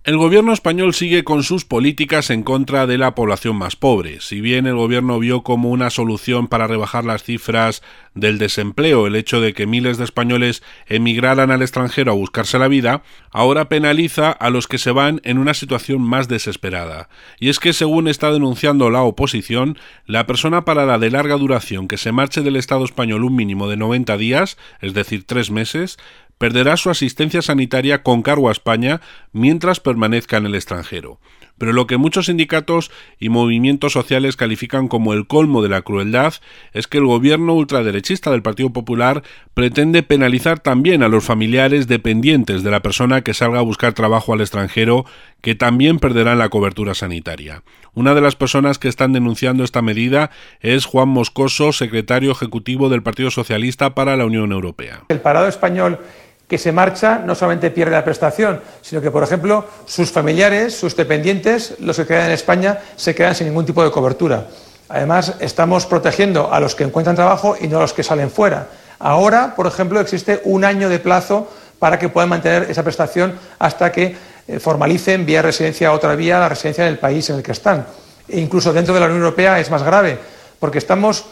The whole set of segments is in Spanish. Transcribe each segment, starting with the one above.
El gobierno español sigue con sus políticas en contra de la población más pobre. Si bien el gobierno vio como una solución para rebajar las cifras del desempleo el hecho de que miles de españoles emigraran al extranjero a buscarse la vida, ahora penaliza a los que se van en una situación más desesperada. Y es que, según está denunciando la oposición, la persona parada de larga duración que se marche del Estado español un mínimo de 90 días, es decir, 3 meses, perderá su asistencia sanitaria con cargo a España mientras permanezca en el extranjero. Pero lo que muchos sindicatos y movimientos sociales califican como el colmo de la crueldad es que el gobierno ultraderechista del Partido Popular pretende penalizar también a los familiares dependientes de la persona que salga a buscar trabajo al extranjero, que también perderán la cobertura sanitaria. Una de las personas que están denunciando esta medida es Juan Moscoso, secretario ejecutivo del Partido Socialista para la Unión Europea. El parado español que se marcha no solamente pierde la prestación, sino que, por ejemplo, sus familiares, sus dependientes, los que quedan en España, se quedan sin ningún tipo de cobertura. Además, estamos protegiendo a los que encuentran trabajo y no a los que salen fuera. Ahora, por ejemplo, existe un año de plazo para que puedan mantener esa prestación hasta que formalicen vía residencia otra vía la residencia en el país en el que están. E incluso dentro de la Unión Europea es más grave, porque estamos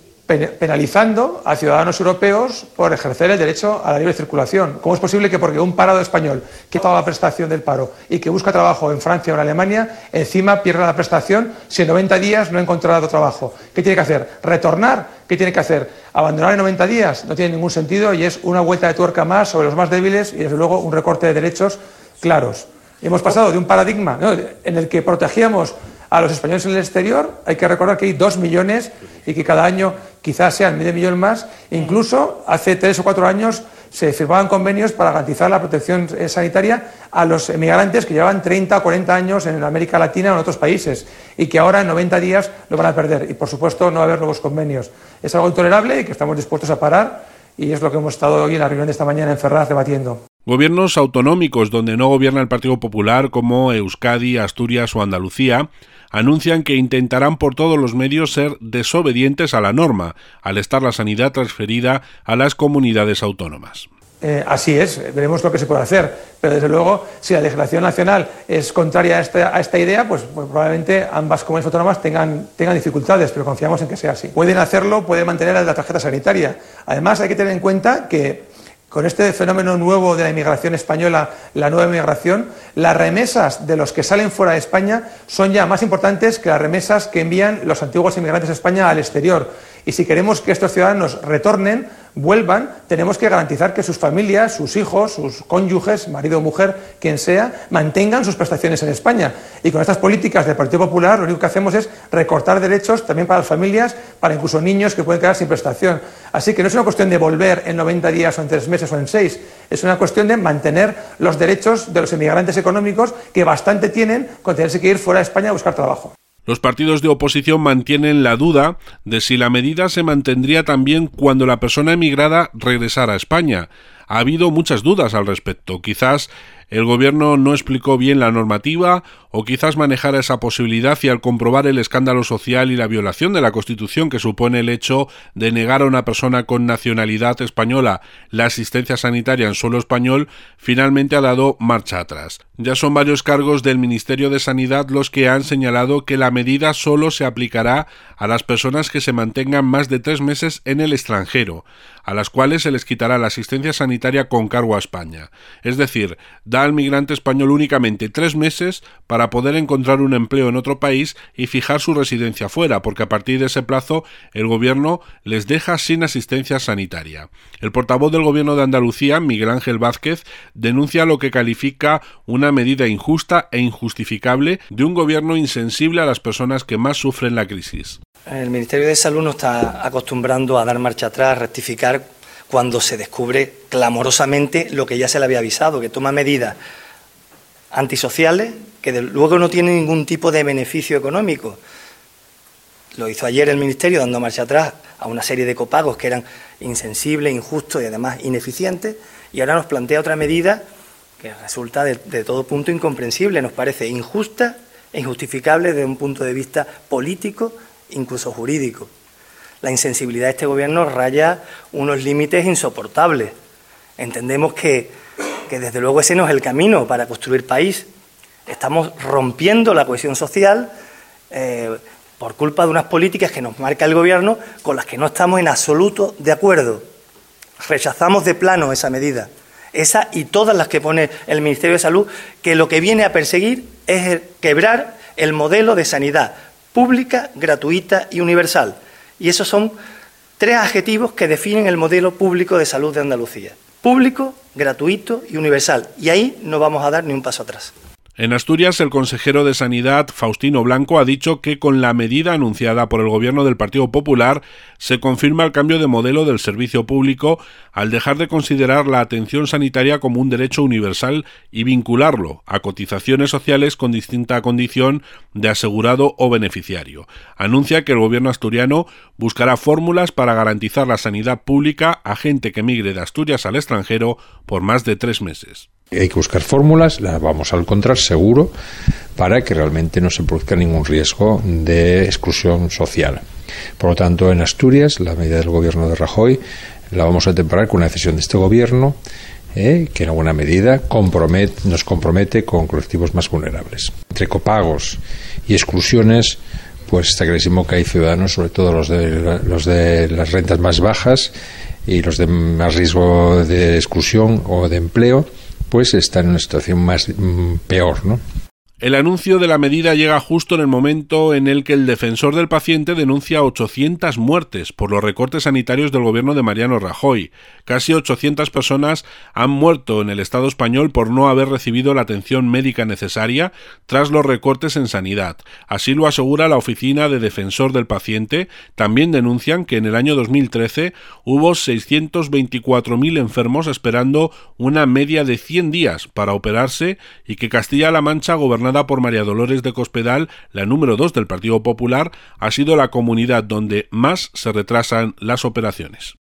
penalizando a ciudadanos europeos por ejercer el derecho a la libre circulación. ¿Cómo es posible que porque un parado español que paga la prestación del paro y que busca trabajo en Francia o en Alemania, encima pierda la prestación si en 90 días no ha encontrado trabajo? ¿Qué tiene que hacer? ¿Retornar? ¿Qué tiene que hacer? ¿Abandonar en 90 días? No tiene ningún sentido y es una vuelta de tuerca más sobre los más débiles y, desde luego, un recorte de derechos claros. Hemos pasado de un paradigma, ¿no?, en el que protegíamos a los españoles en el exterior. Hay que recordar que hay 2 millones y que cada año quizás sean medio millón más. Incluso hace 3 o 4 años se firmaban convenios para garantizar la protección sanitaria a los emigrantes que llevaban 30 o 40 años en América Latina o en otros países y que ahora en 90 días lo van a perder. Y, por supuesto, no va a haber nuevos convenios. Es algo intolerable y que estamos dispuestos a parar, y es lo que hemos estado hoy en la reunión de esta mañana en Ferraz debatiendo. Gobiernos autonómicos donde no gobierna el Partido Popular, como Euskadi, Asturias o Andalucía, anuncian que intentarán por todos los medios ser desobedientes a la norma, al estar la sanidad transferida a las comunidades autónomas. Así es, veremos lo que se puede hacer, pero desde luego, si la legislación nacional es contraria a esta idea, pues probablemente ambas comunidades autónomas tengan dificultades, pero confiamos en que sea así. Pueden hacerlo, pueden mantener la tarjeta sanitaria. Además, hay que tener en cuenta que con este fenómeno nuevo de la inmigración española, la nueva inmigración, las remesas de los que salen fuera de España son ya más importantes que las remesas que envían los antiguos inmigrantes a España al exterior. Y si queremos que estos ciudadanos retornen, vuelvan, tenemos que garantizar que sus familias, sus hijos, sus cónyuges, marido o mujer, quien sea, mantengan sus prestaciones en España. Y con estas políticas del Partido Popular lo único que hacemos es recortar derechos también para las familias, para incluso niños que pueden quedar sin prestación. Así que no es una cuestión de volver en 90 días o en 3 meses o en 6, es una cuestión de mantener los derechos de los inmigrantes económicos, que bastante tienen con tenerse que ir fuera de España a buscar trabajo. Los partidos de oposición mantienen la duda de si la medida se mantendría también cuando la persona emigrada regresara a España. Ha habido muchas dudas al respecto. Quizás el gobierno no explicó bien la normativa, o quizás manejara esa posibilidad y, al comprobar el escándalo social y la violación de la Constitución que supone el hecho de negar a una persona con nacionalidad española la asistencia sanitaria en suelo español, finalmente ha dado marcha atrás. Ya son varios cargos del Ministerio de Sanidad los que han señalado que la medida solo se aplicará a las personas que se mantengan más de 3 meses en el extranjero, a las cuales se les quitará la asistencia sanitaria con cargo a España. Es decir, da al migrante español únicamente 3 meses para poder encontrar un empleo en otro país y fijar su residencia fuera, porque a partir de ese plazo el gobierno les deja sin asistencia sanitaria. El portavoz del gobierno de Andalucía, Miguel Ángel Vázquez, denuncia lo que califica una medida injusta e injustificable de un gobierno insensible a las personas que más sufren la crisis. El Ministerio de Salud no está acostumbrando a dar marcha atrás, a rectificar cuando se descubre clamorosamente lo que ya se le había avisado, que toma medidas antisociales que luego no tienen ningún tipo de beneficio económico. Lo hizo ayer el Ministerio, dando marcha atrás a una serie de copagos que eran insensibles, injustos y además ineficientes, y ahora nos plantea otra medida que resulta de todo punto incomprensible, nos parece injusta e injustificable desde un punto de vista político, incluso jurídico. La insensibilidad de este gobierno raya unos límites insoportables. Entendemos que desde luego ese no es el camino para construir país. Estamos rompiendo la cohesión social por culpa de unas políticas que nos marca el Gobierno con las que no estamos en absoluto de acuerdo. Rechazamos de plano esa medida, esa y todas las que pone el Ministerio de Salud, que lo que viene a perseguir es quebrar el modelo de sanidad pública, gratuita y universal. Y esos son 3 adjetivos que definen el modelo público de salud de Andalucía: público, gratuito y universal. Y ahí no vamos a dar ni un paso atrás. En Asturias, el consejero de Sanidad, Faustino Blanco, ha dicho que con la medida anunciada por el Gobierno del Partido Popular se confirma el cambio de modelo del servicio público al dejar de considerar la atención sanitaria como un derecho universal y vincularlo a cotizaciones sociales con distinta condición de asegurado o beneficiario. Anuncia que el Gobierno asturiano buscará fórmulas para garantizar la sanidad pública a gente que migre de Asturias al extranjero por más de 3 meses. Hay que buscar fórmulas, las vamos a encontrar seguro, para que realmente no se produzca ningún riesgo de exclusión social. Por lo tanto, en Asturias, la medida del Gobierno de Rajoy la vamos a temperar con una decisión de este Gobierno que en alguna medida nos compromete con colectivos más vulnerables. Entre copagos y exclusiones, pues está clarísimo que hay ciudadanos, sobre todo los de las rentas más bajas y los de más riesgo de exclusión o de empleo, pues están en una situación peor, ¿no? El anuncio de la medida llega justo en el momento en el que el defensor del paciente denuncia 800 muertes por los recortes sanitarios del gobierno de Mariano Rajoy. Casi 800 personas han muerto en el Estado español por no haber recibido la atención médica necesaria tras los recortes en sanidad. Así lo asegura la Oficina de Defensor del Paciente. También denuncian que en el año 2013 hubo 624.000 enfermos esperando una media de 100 días para operarse y que Castilla-La Mancha, gobernada por María Dolores de Cospedal, la número 2 del Partido Popular, ha sido la comunidad donde más se retrasan las operaciones.